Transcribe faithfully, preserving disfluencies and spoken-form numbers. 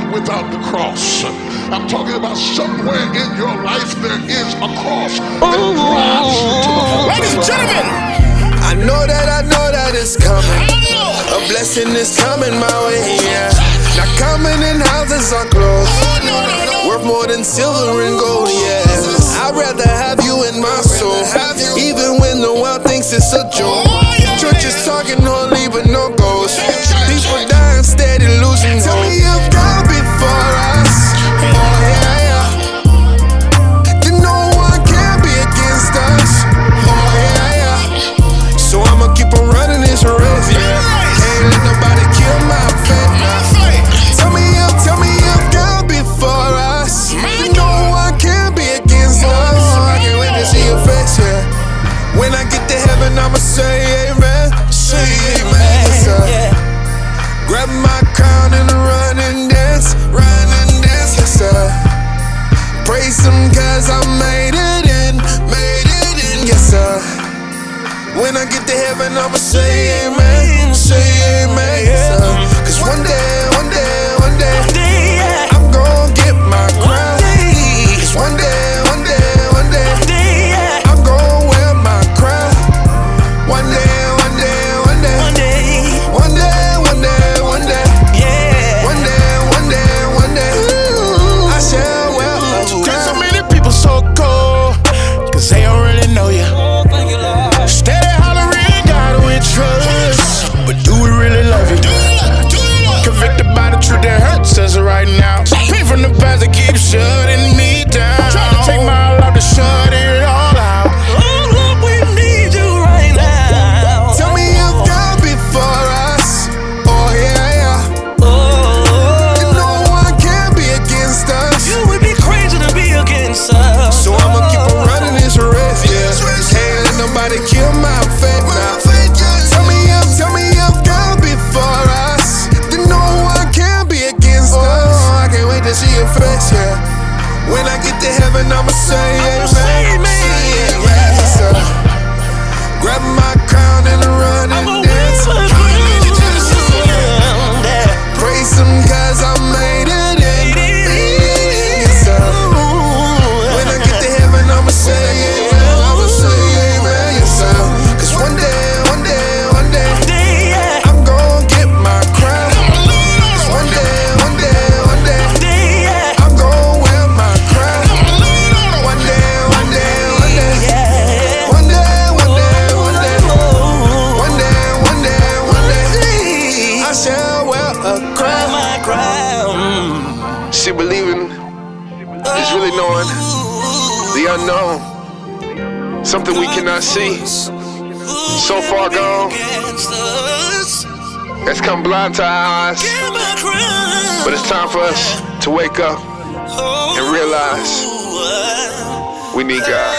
without the cross. I'm talking about somewhere in your life there is a cross that drives you to the altar. Ladies and gentlemen, I know that I know that it's coming. A blessing is coming my way, yeah. Not coming in houses or clothes, worth more than silver and gold, yeah. I'd rather have you in my soul, even when the world thinks it's a joke. Church is talking holy but no ghosts. People dying steady losing hope. Tell me if God be for us, oh yeah, yeah. Then no one can be against us, oh yeah, yeah. So I'ma keep on running this race, yeah. Can't let nobody kill my faith, nah. Tell me if, tell me if God be for us, then no one can be against us. I can't wait to see your face, yeah. When I get to heaven, I'ma say amen, say amen, yes, sir. Grab my crown and run and dance, run and dance, yes, sir. Praise him cause I made it in, made it in, yes, sir. When I get to heaven, I'ma say amen, say amen, yes, sir. Cause one day, one day, one day, I'm gon' get my crown. Cause one day, one day, one day, I'm gon' wear my crown. One day, one day, one day, one day, one day, one day, one day, one day, one day, I shall wear a crown. there's so many people so cold, cause they don't really know you. Steady hollering God we trust, but do we really love you? Convicted by the truth that hurts us right now. Pain from the past that keeps shutting me down. Trying to take my life to shut it all out. Oh Lord, we need you right now. Tell me if God be for us, oh yeah, yeah. Then no one can be against us. You would be crazy to be against us. So I'ma keep on running this race, yeah. Can't let nobody kill my faith now. Tell me if, tell me if God be for us, then no one can be against us. I can't wait to see your face, yeah. When I get to heaven, I'ma say amen, say amen, yes, sir. Grab my crown and run and dance. Praise him cause I made it in, yes, sir. When I get to heaven, I'ma say amen, I'ma say amen, yes, sir. Cause one day, one day, one day, I'm gon' get my crown. Cause one day, one day, one day, I'm gon' wear my crown. One day, one day, one day, one day, one day, one day, one day, one day, one day, I shall wear a crown. My crown. See, believing is really knowing the unknown, something we cannot see, so far gone, it's come blind to our eyes. But it's time for us to wake up and realize we need God.